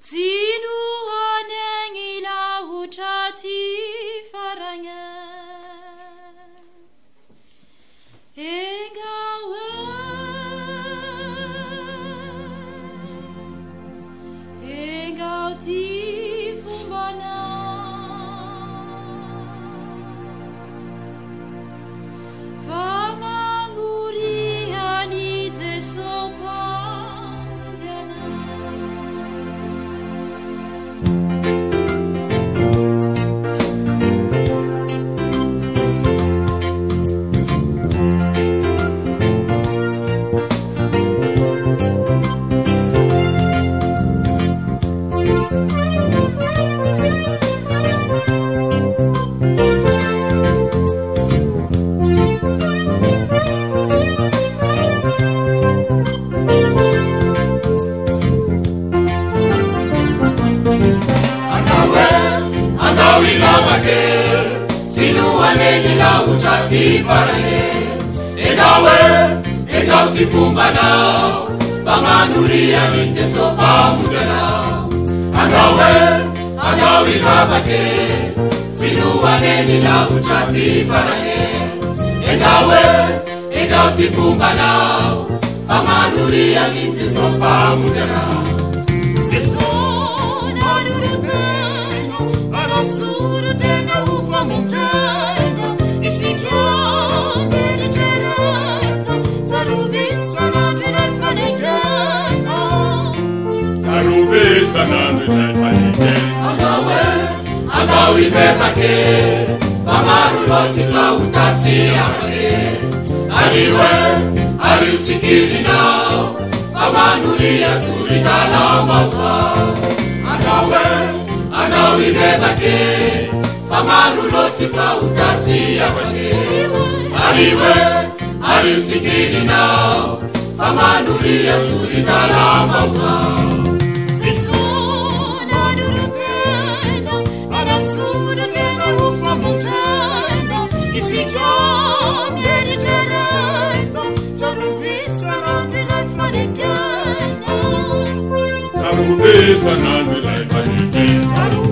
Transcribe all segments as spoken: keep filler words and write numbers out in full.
Zinuaneng ilau chati faranga Engawe Engau ti fumbana Famanguri ani te sopa Sinuaneni la uchati farane Engawe, engau tifumbana Panganuria nite sopa mujana Angawe, angawi kabake Sinuaneni la uchati farane Engawe, engau tifumbana Panganuria nite sopa mujana Zesona nurutena Arasurutena Mutana, e si chiama riceretta, Taruvissa nandri nel fanegana, Taruvissa nandri nel fanegana. Angawe, angawi bebake, Famaru loti flautati amane, Aliwe, alisikili now, Famanuria suridana mawa. Angawe, angawi bebake, Famaru loti flautati amane Aliwe, alisikili now Famanuria suridana mawa Zesona nurutena Arasurutena ufamutena Isi chiami riceretta Taruvissa nandri nel fanegana Taruvissa nandri nel fanegana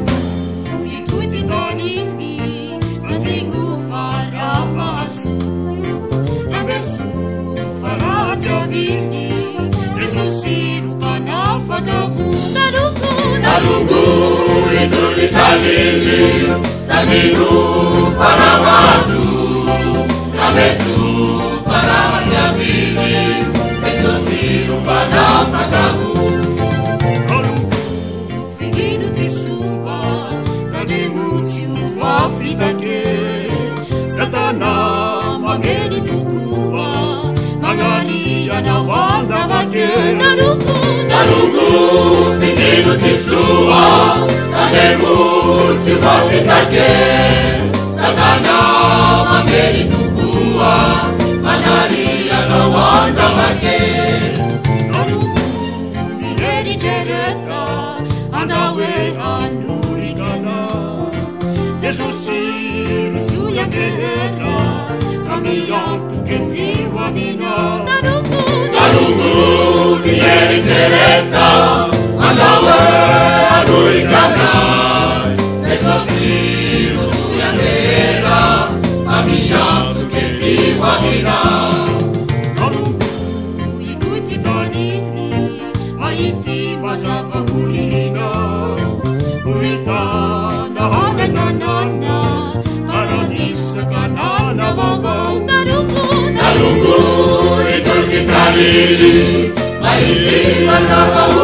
Rambesu farata vini Jesusiru panafa davu Nalungu, Nalungu iduli talili Taninu faramasu Rambesu farata vini Jesusiru panafa davu Nalungu fininu tisuba Taninu tiuva fidake Satana Mageni tukua Magali anawanga wake Nalungu, Nalungu fininu tisua Kanemu tiwafitake Satana Mageni tukua Magali anawanga wake Nalungu mireri jereta Andawe anurigana Jesusiru suya guerra Cambiantu genti wamina Nalungu, Nalungu vieri teretta Andawe anurigana Jesusiru suya guerra Cambiantu genti wamina Nalungu ikuti tanini Maiti mazava murina Murita na hana na nana Paradisa kanana wawa Nalungu, Nalungu itulki talili Maiti mazava